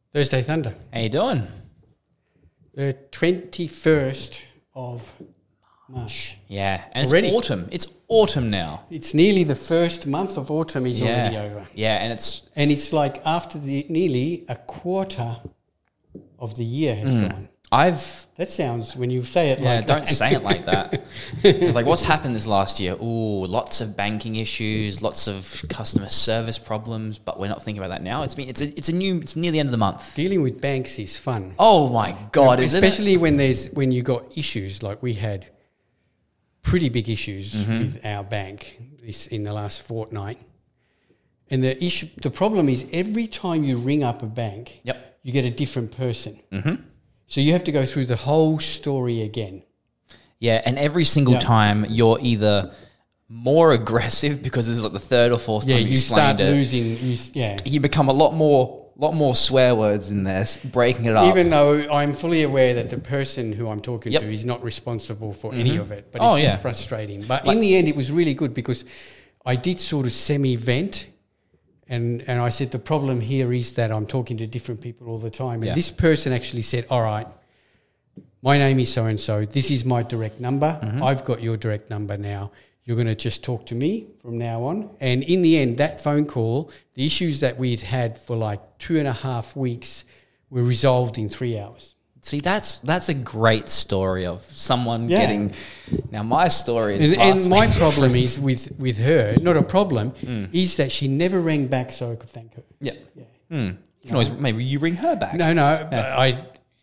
Thursday Thunder. How you doing? The 21st of March. Yeah, and Already? it's autumn. It's autumn now. It's nearly the first month of autumn is already over. Yeah, and it's like after nearly a quarter of the year has gone. That sounds, when you say it like that. Don't say it like that. It's like, what's happened this last year? Ooh, lots of banking issues, lots of customer service problems, but we're not thinking about that now. It's near the end of the month. Dealing with banks is fun. Oh my God, isn't it? Especially when you got issues, like we had pretty big issues with our bank in the last fortnight. And the problem is every time you ring up a bank, you get a different person. Mm-hmm. So you have to go through the whole story again. Yeah, and every single time you're either more aggressive because this is like the third or fourth time you start it. Losing. You become a lot more swear words in there, breaking it up. Even though I'm fully aware that the person who I'm talking to is not responsible for any of it, but it's just frustrating. But in the end, it was really good because I did sort of semi-vent. And I said, the problem here is that I'm talking to different people all the time. And this person actually said, all right, my name is so-and-so. This is my direct number. Mm-hmm. I've got your direct number now. You're going to just talk to me from now on. And in the end, that phone call, the issues that we'd had for like 2.5 weeks were resolved in 3 hours. See, that's a great story of someone getting. Now, my story is and my problem is with her. Not a problem is that she never rang back, so I could thank her. Yeah. You can always maybe you ring her back. No.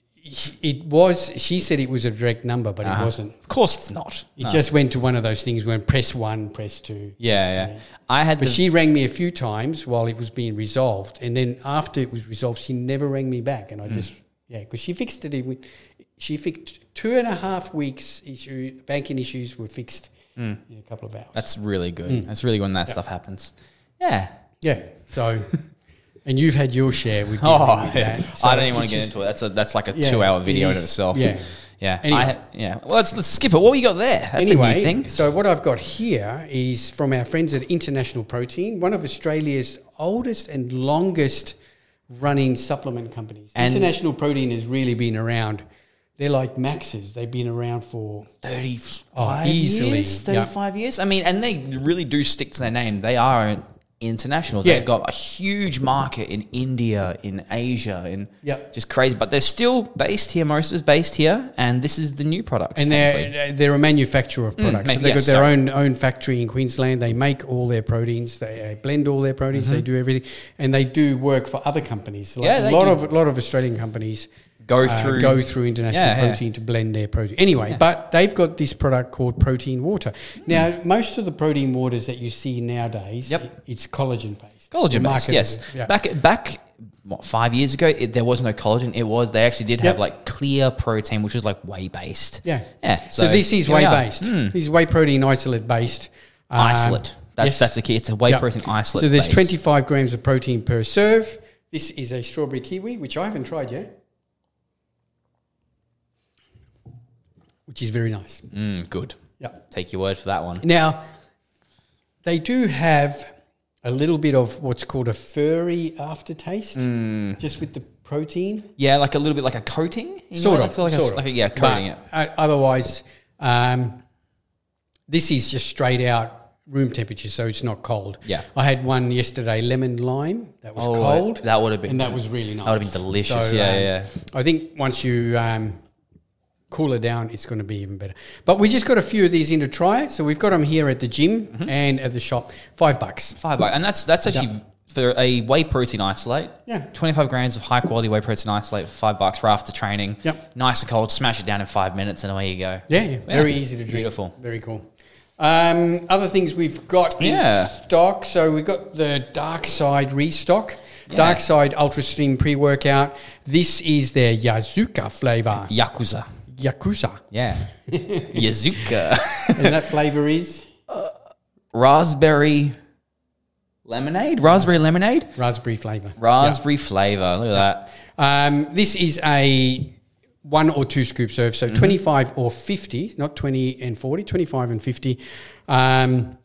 She said it was a direct number, but it wasn't. Of course, it's not. It just went to one of those things where press 1, press 2. Yeah. But she rang me a few times while it was being resolved, and then after it was resolved, she never rang me back, and I just. Yeah, because she fixed it. She fixed 2.5 weeks. Banking issues were fixed in a couple of hours. That's really good. That's really good when that stuff happens. Yeah. Yeah. So, and you've had your share with that. So I don't even want to get into it. That's like a 2-hour video in itself. Yeah. Yeah. Anyway. Well, let's skip it. What you got there? That's a new thing. So what I've got here is from our friends at International Protein, one of Australia's oldest and longest running supplement companies. And International Protein has really been around. They're like Max's. They've been around for 35 years. I mean, and they really do stick to their name. They are international. They've got a huge market in India, in Asia, just crazy. But they're still based here. Most of it's based here, and this is the new product. And they're a manufacturer of products. So they've got their own factory in Queensland. They make all their proteins. They blend all their proteins. They do everything, and they do work for other companies. Like a lot of Australian companies go through International Protein to blend their protein. Anyway, but they've got this product called Protein Water. Now, most of the protein waters that you see nowadays, it's collagen-based. Collagen-based, yes. Yeah. Back 5 years ago, there was no collagen. They actually did have like clear protein, which was like whey-based. Yeah. So this is whey-based. This is whey protein isolate-based. Isolate. That's the key. It's a whey protein isolate. So there's 25 grams of protein per serve. This is a strawberry kiwi, which I haven't tried yet. Which is very nice. Good. Yeah. Take your word for that one. Now, they do have a little bit of what's called a furry aftertaste, just with the protein. Yeah, like a little bit like a coating? Sort of. Coating it. Otherwise, this is just straight out room temperature, so it's not cold. Yeah. I had one yesterday, lemon lime, that was cold. That would have been. And that was really nice. That would have been delicious, so, I think once you cool it down, it's going to be even better. But we just got a few of these in to try it. So we've got them here at the gym and at the shop. $5. $5. And that's actually for a whey protein isolate. Yeah. 25 grams of high quality whey protein isolate for $5 for after training. Yep. Nice and cold. Smash it down in 5 minutes and away you go. Yeah. Very easy to drink. Beautiful. Very cool. Other things we've got in stock. So we've got the Dark Side restock. Yeah. Dark Side Ultra Stream pre-workout. This is their Yazuka flavor. Yakuza. Yeah. Yazuka. And that flavor is? Raspberry lemonade? Raspberry lemonade? Raspberry flavor. Raspberry flavor. Look at that. This is a 1 or 2 scoop serve. So 25 or 50, not 20 and 40, 25 and 50.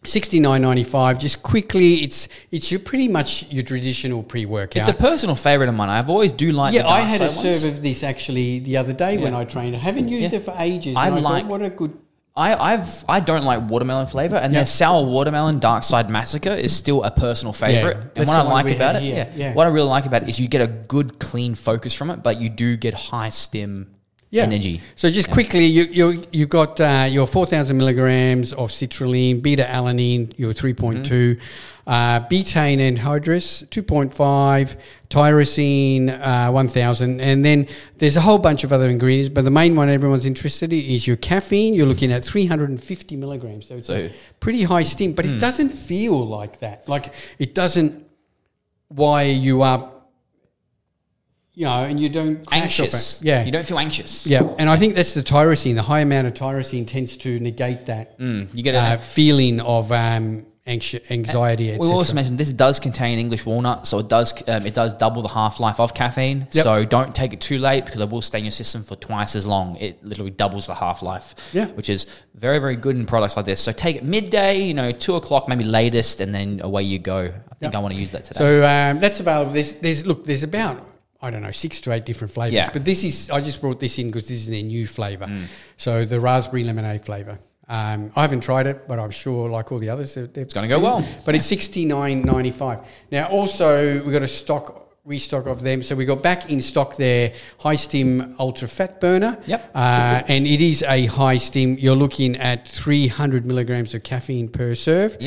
$69.95. Just quickly, it's pretty much your traditional pre-workout. It's a personal favourite of mine. I've always do like the dark I had a serve of this actually the other day when I trained. I haven't used it for ages. I thought, what a good... I don't like watermelon flavour, and their sour watermelon Dark Side Massacre is still a personal favourite. And what I like about it, what I really like about it is you get a good clean focus from it, but you do get high stim energy. So just quickly, you got your 4,000 milligrams of citrulline, beta-alanine, your 3.2, betaine anhydrous, 2.5, tyrosine, 1,000, and then there's a whole bunch of other ingredients, but the main one everyone's interested in is your caffeine. You're looking at 350 milligrams, so it's a pretty high stim, but it doesn't feel like that. Like, it doesn't wire you up, and you don't anxious. You don't feel anxious. And I think that's the tyrosine. The high amount of tyrosine tends to negate that. You get a feeling of anxiety, etc. We also mentioned this does contain English walnut, so it does double the half-life of caffeine. So don't take it too late because it will stay in your system for twice as long. It literally doubles the half-life, which is very, very good in products like this. So take it midday, 2 o'clock, maybe latest, and then away you go. I think I want to use that today. So that's available. There's about 6 to 8 different flavors. But I just brought this in because this is their new flavor. So the raspberry lemonade flavor. I haven't tried it, but I'm sure, like all the others, it's going to go well. But it's $69.95. Now, also, we got a restock of them. So we got back in stock their high stim ultra fat burner. And it is a high stim. You're looking at 300 milligrams of caffeine per serve.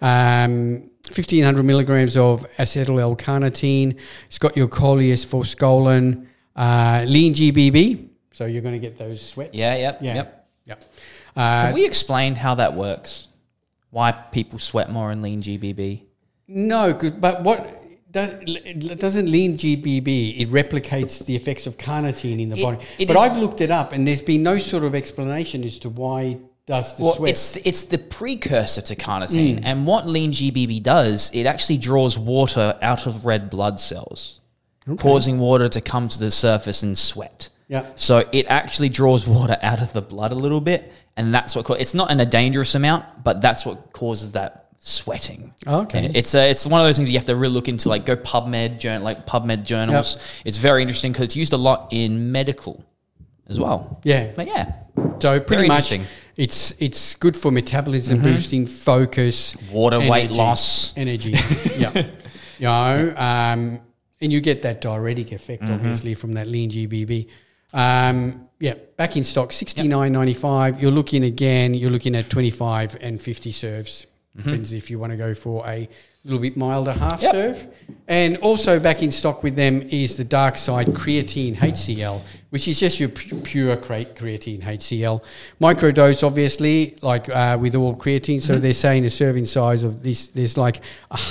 1,500 milligrams of acetyl L-carnitine. It's got your Coleus forskolin, lean GBB. So you're going to get those sweats. Have we explained how that works? Why people sweat more in lean GBB? No, but what doesn't lean GBB? It replicates the effects of carnitine in the body. But I've looked it up, and there's been no sort of explanation as to why does the sweat. It's the precursor to carnitine, and what lean GBB does, it actually draws water out of red blood cells, causing water to come to the surface and sweat. So it actually draws water out of the blood a little bit, and that's what it's not in a dangerous amount, but that's what causes that sweating. It's one of those things you have to really look into, like go PubMed journals. It's very interesting because it's used a lot in medical as well. So pretty much it's good for metabolism boosting, focus, weight loss, energy. And you get that diuretic effect obviously from that lean GBB. Back in stock, $69.95. You're looking at 25 and 50 serves. Depends if you want to go for a little bit milder half serve. And also back in stock with them is the Dark Side Creatine HCl, which is just your pure creatine HCl. Microdose, obviously, like with all creatine. So they're saying a serving size of this, there's like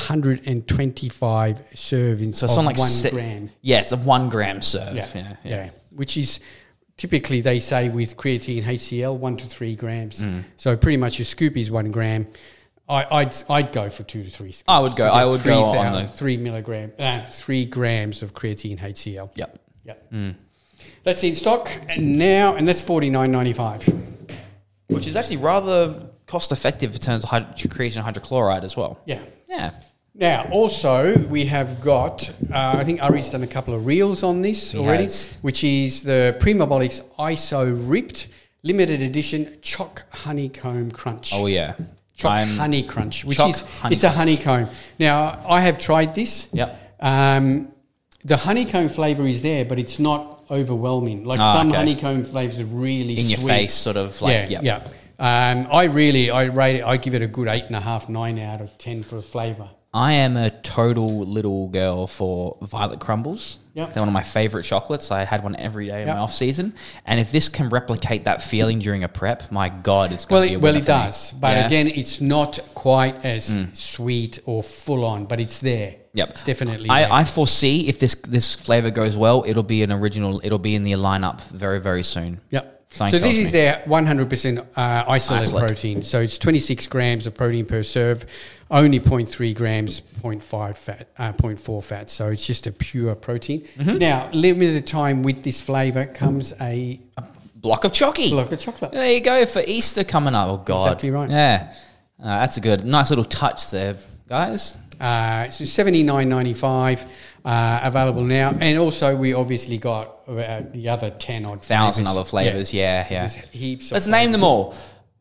125 servings so it's of like 1 gram. It's a 1 gram serve. Which is typically, they say with creatine HCl, 1 to 3 grams. So pretty much your scoop is 1 gram. I'd go for 2 to 3 scoops. I would go on the 3 grams of creatine HCl. That's in stock and that's $49.95, which is actually rather cost effective in terms of creatine hydrochloride as well. Now, also, we have got, I think Ari's done a couple of reels on this already, which is the Primabolics ISO Ripped Limited Edition Choc Honeycomb Crunch. Choc Honey Crunch, it's a honeycomb. Now, I have tried this. The honeycomb flavour is there, but it's not overwhelming. Like honeycomb flavours are really in sweet. Your face, sort of like I rate it. I give it a good 8.5, 9 out of 10 for the flavour. I am a total little girl for Violet Crumbles. They're one of my favourite chocolates. I had one every day in my off season. And if this can replicate that feeling during a prep, my God, it's going to be a winner. Well, it does. But again, it's not quite as sweet or full on, but it's there. It's definitely there. I foresee if this flavour goes well, it'll be in the lineup very, very soon. So this is their 100% isolate protein. So it's 26 grams of protein per serve, only 0.3 grams, 0.5 fat, 0.4 fat. So it's just a pure protein. Now, limited time with this flavour comes a block of chocolate. Block of chocolate. There you go for Easter coming up. Oh God, exactly right. Yeah. That's a nice little touch there, guys. So $79.95 available now, and also we obviously got the other 10 odd 1,000 other flavors. Yeah. There's heaps. Let's name them all.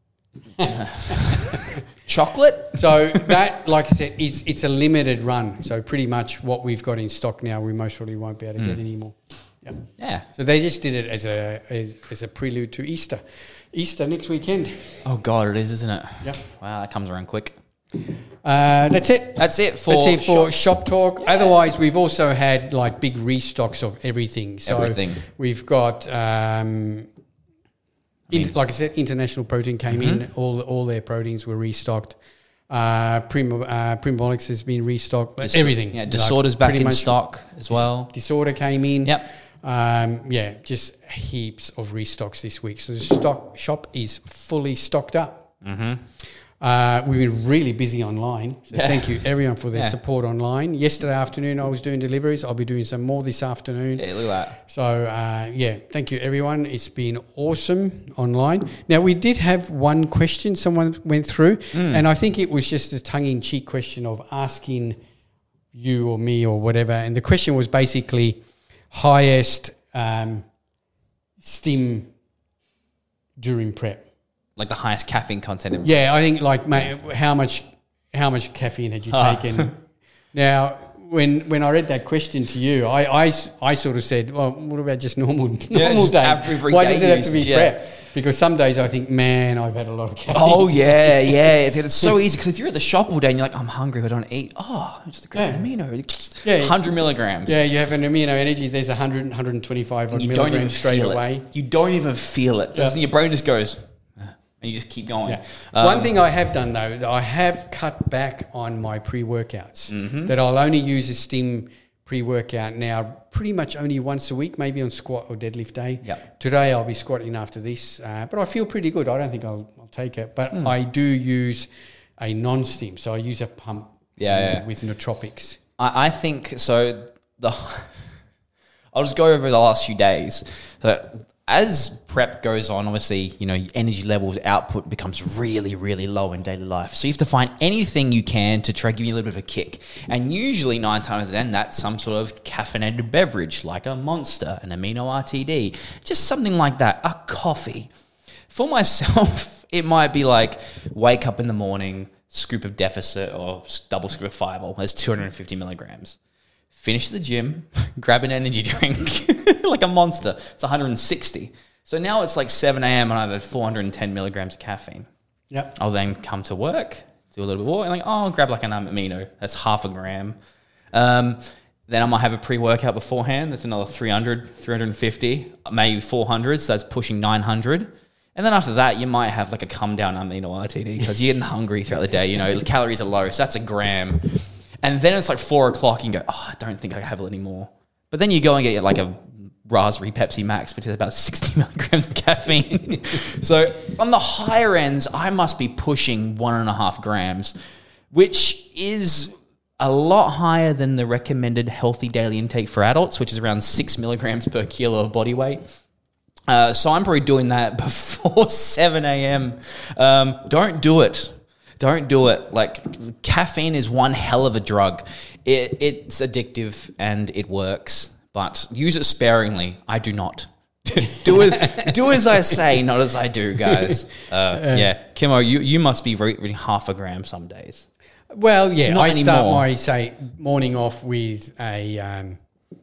Chocolate. So that, like I said, it's a limited run. So pretty much what we've got in stock now, we most probably won't be able to get anymore. Yep. Yeah. So they just did it as a prelude to Easter. Easter next weekend. Oh God, it is, isn't it? Yep. Wow, that comes around quick. That's it. That's it for Shop Talk. Yeah. Otherwise, we've also had like big restocks of everything. So we've got, like I said, International Protein came in. All their proteins were restocked. Primolix has been restocked. Everything. Yeah, Disorder's back in stock as well. Disorder came in. Yep. Just heaps of restocks this week. So the shop is fully stocked up. We've been really busy online. So thank you everyone for their support online. Yesterday afternoon I was doing deliveries. I'll be doing some more this afternoon. Yeah, look at that. So thank you everyone. It's been awesome online. Now we did have one question someone went through, and I think it was just a tongue-in-cheek question of asking you or me or whatever. And the question was basically highest stim during prep. Like the highest caffeine content. Yeah, I think like how much caffeine had you taken? Now, when I read that question to you, I sort of said, well, what about just normal days? Why does it have to be prep? Because some days I think, man, I've had a lot of caffeine. Oh, yeah. It's so easy because if you're at the shop all day and you're like, I'm hungry, but I don't eat. Oh, just a great amino. 100 milligrams. Yeah, you have an amino energy. There's 100, 125 milligrams straight away. You don't even feel it. Your brain just goes... And you just keep going. Yeah. One thing I have done, though, I have cut back on my pre-workouts. That I'll only use a stim pre-workout now pretty much only once a week, maybe on squat or deadlift day. Yep. Today I'll be squatting after this, but I feel pretty good. I don't think I'll take it. But I do use a non-stim, so I use a pump with nootropics. I think so. I'll just go over the last few days. So as prep goes on, obviously, energy levels, output becomes really, really low in daily life. So you have to find anything you can to try to give you a little bit of a kick. And usually 9 times out of 10, that's some sort of caffeinated beverage, like a Monster, an Amino RTD, just something like that, a coffee. For myself, it might be like wake up in the morning, scoop of Deficit or double scoop of Fireball. There's 250 milligrams. Finish the gym, grab an energy drink, like a Monster. It's 160. So now it's like 7 a.m. and I've had 410 milligrams of caffeine. Yep. I'll then come to work, do a little bit more, and I'll grab like an amino. That's half a gram. Then I might have a pre-workout beforehand. That's another 300, 350, maybe 400. So that's pushing 900. And then after that, you might have like a come down amino RTD because you're getting hungry throughout the day. The calories are low, so that's a gram. And then it's like 4 o'clock, you can go, I don't think I have it anymore. But then you go and get like a raspberry Pepsi Max, which is about 60 milligrams of caffeine. So on the higher ends, I must be pushing 1.5 grams, which is a lot higher than the recommended healthy daily intake for adults, which is around 6 milligrams per kilo of body weight. So I'm probably doing that before 7 a.m. Don't do it. Don't do it. Like, caffeine is one hell of a drug. It's addictive and it works, but use it sparingly. I do not. do as I say, not as I do, guys. Kimmo, you must be reading half a gram some days. Well, yeah, not I anymore. Start my morning off with a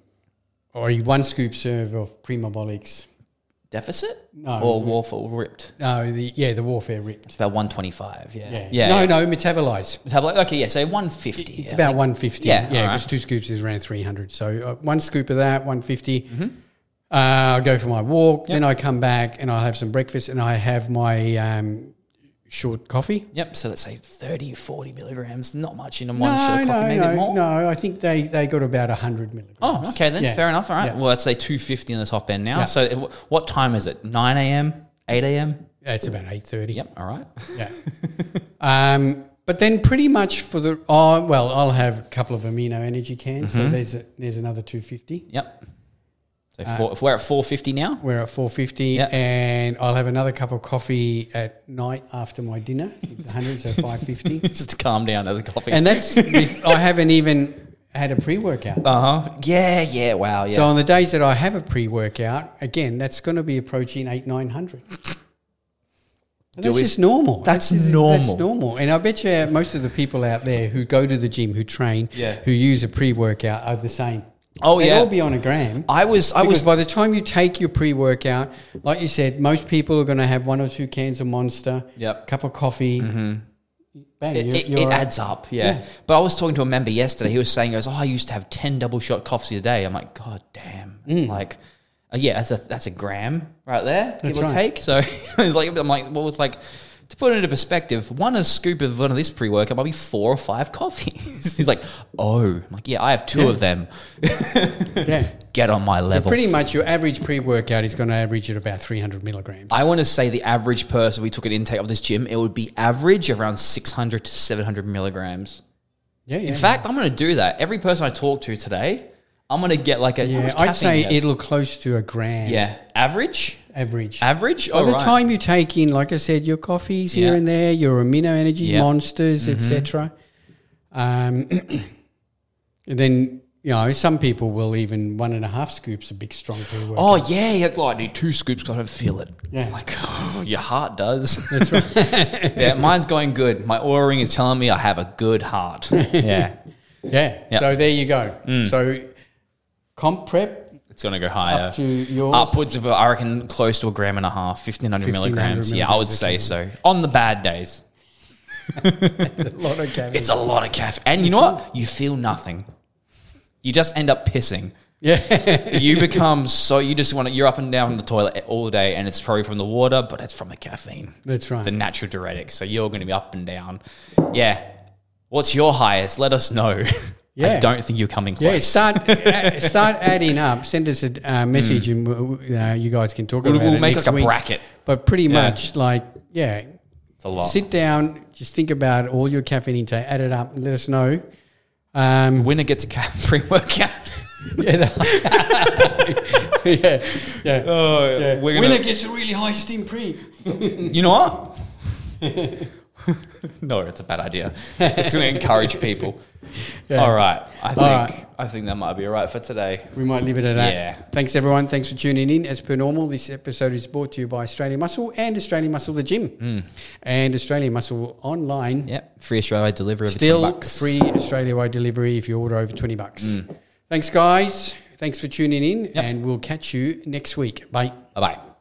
1 scoop serve of Primolix. Deficit? No. Or Warfare Ripped? No, the Warfare Ripped. It's about 125, yeah. No, Metabolize. Okay, so 150. It's about 150. Yeah, because 2 scoops is around 300. So 1 scoop of that, 150. I'll go for my walk, then I come back and I'll have some breakfast and I have my short coffee. Yep, so let's say 30, 40 milligrams, not much in one short coffee, maybe more? No, I think they got about 100 milligrams. Oh, okay then, fair enough, all right. Yeah. Well, let's say 250 on the top end now. Yeah. So what time is it, 9 a.m., 8 a.m.? Yeah, it's about 8:30. Yep, all right. Yeah. But then pretty much for I'll have a couple of amino energy cans, so there's another 250. Yep. So if we're at 450 now? We're at 450, and I'll have another cup of coffee at night after my dinner, 100, so 550. Just to calm down as a coffee. And that's, I haven't even had a pre-workout. Yeah, wow, yeah. So on the days that I have a pre-workout, again, that's going to be approaching 900. That's just normal. That's normal. That's normal. And I bet you most of the people out there who go to the gym, who train, who use a pre-workout are the same. Oh, They'd all be on a gram. Because by the time you take your pre-workout, like you said, most people are going to have 1 or 2 cans of Monster, cup of coffee. Mm-hmm. Bang, it adds up, yeah. But I was talking to a member yesterday. He was saying, I used to have 10 double shot coffees a day. I'm like, God damn. It's like, that's a gram right there, give or take. So I'm like, well, it's like, to put it into perspective, one scoop of one of this pre-workout might be 4 or 5 coffees. He's like, I'm like, I have 2 of them. Get on my level. So pretty much your average pre-workout is going to average at about 300 milligrams. I want to say the average person, we took an intake of this gym, it would be average around 600 to 700 milligrams. In fact, I'm going to do that. Every person I talk to today, I'm going to get like a... Yeah, I'd say it'll close to a gram. Yeah. Average? Average. By the time you take in, like I said, your coffees here and there, your amino energy, Monsters, etc. Then, some people will even 1.5 scoops of big, strong pre-workout. Oh, yeah. I need 2 scoops because I don't feel it. Yeah. Like, your heart does. That's right. Mine's going good. My Oura Ring is telling me I have a good heart. Yeah. So there you go. So comp prep. It's going to go higher. Up to yours? Upwards of, I reckon, close to 1.5 grams, 1,500 milligrams. Yeah, I would say so. On the bad days. It's a lot of caffeine. It's a lot of caffeine. And you know what? You feel nothing. You just end up pissing. Yeah. You become you're up and down the toilet all day, and it's probably from the water, but it's from the caffeine. That's right. The natural diuretic. So you're going to be up and down. Yeah. What's your highest? Let us know. I don't think you're coming close. Yeah, start adding up. Send us a message, and you guys can talk about it. We'll make like a bracket. But pretty much, it's a lot. Sit down, just think about all your caffeine intake, add it up, and let us know. Winner gets a pre-workout. Winner gets a really high steam pre. You know what? No, it's a bad idea. It's going to encourage people. All right. I think that might be all right for today. We might leave it at that. Yeah. Thanks, everyone. Thanks for tuning in. As per normal, this episode is brought to you by Australian Muscle and Australian Muscle the Gym. And Australian Muscle online. Yep. Free Australia delivery. Still free Australia-wide delivery if you order over $20. Thanks, guys. Thanks for tuning in, and we'll catch you next week. Bye. Bye-bye.